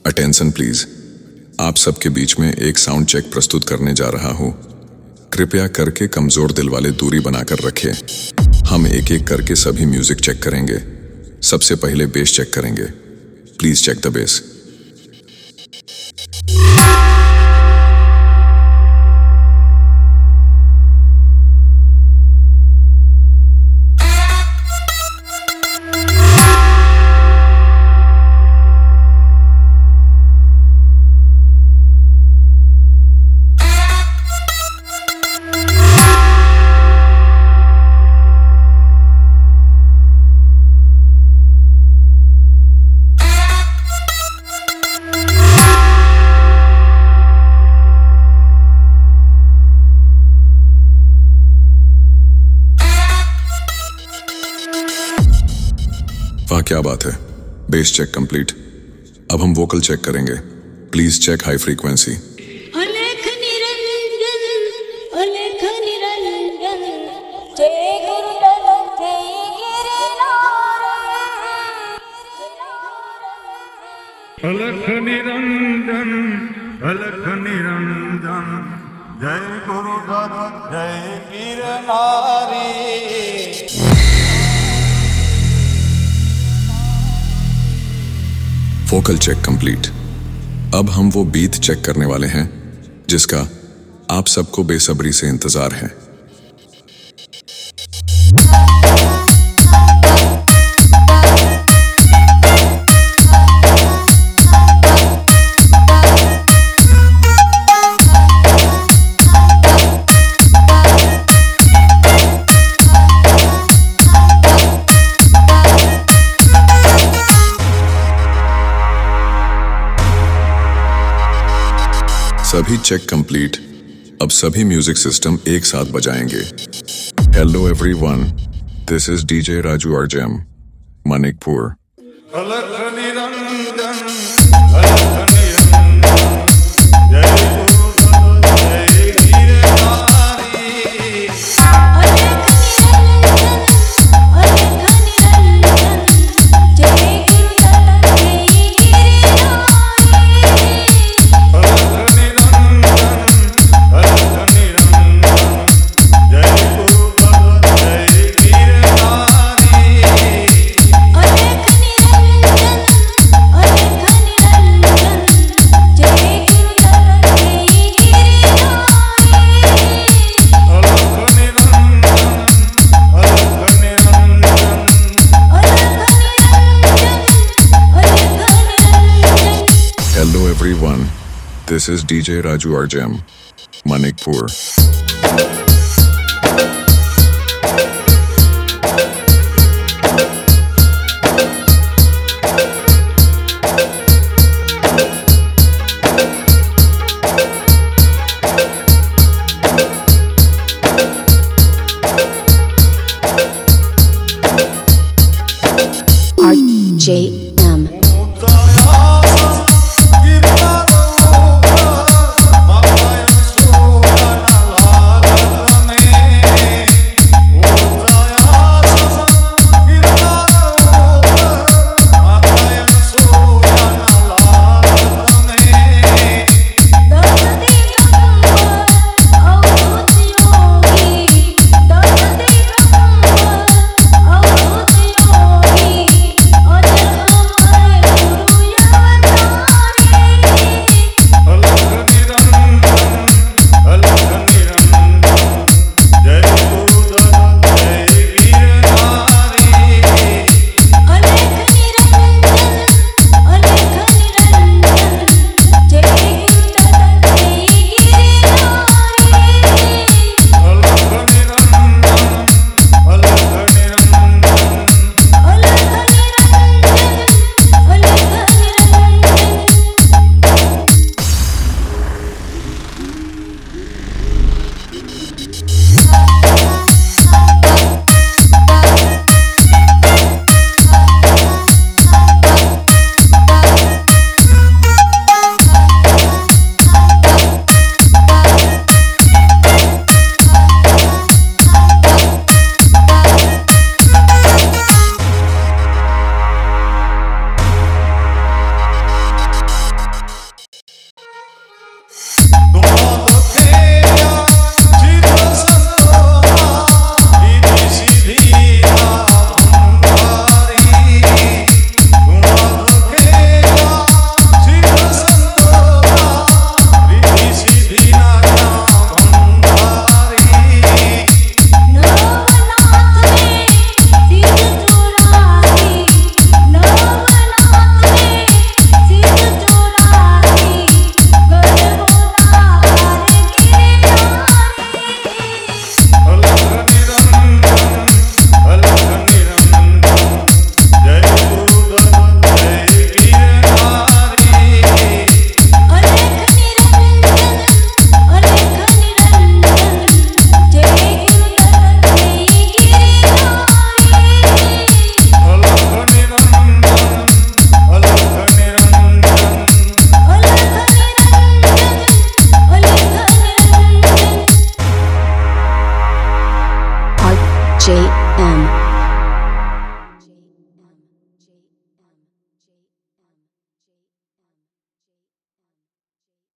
Attention please. आप सबके बीच में एक साउंड चेक प्रस्तुत करने जा रहा हूँ। कृपया करके कमजोर दिल वाले दूरी बनाकर रखें। हम एक एक करके सभी म्यूजिक चेक करेंगे। सबसे पहले बेस चेक करेंगे। Please check the base. वाह क्या बात है। Base check complete. अब हम वोकल चेक करेंगे। Please check high frequency. अलेख निरंजन अलेख निरंजन जय गुरुदेव जय गिरिनारायण। अलख निरंजन अलख निरंजन जय गुरुदेव जय गिरनारी। Vocal check complete. अब हम वो बीट चेक करने वाले हैं जिसका आप सबको बेसब्री से इंतजार है। सभी चेक कंप्लीट। अब सभी म्यूजिक सिस्टम एक साथ बजाएंगे। Hello everyone, this is DJ Raju आरजेम, मनिकपुर। अलख निरंजन अलख निरंजन जय गुरुदेव जय गिरनारी। अलेख निरंजन अलेख निरंजन जय गुरुदेव जय गिरिनारायण। अलख निरंजन अलख निरंजन जय गुरुदेव जय गिरनारी। अलेख निरंजन अलेख निरंजन जय गुरुदेव जय गिरिनारायण। अलख निरंजन अलख निरंजन hello everyone, this is DJ Raju आरजेम, मनिकपुर। RJ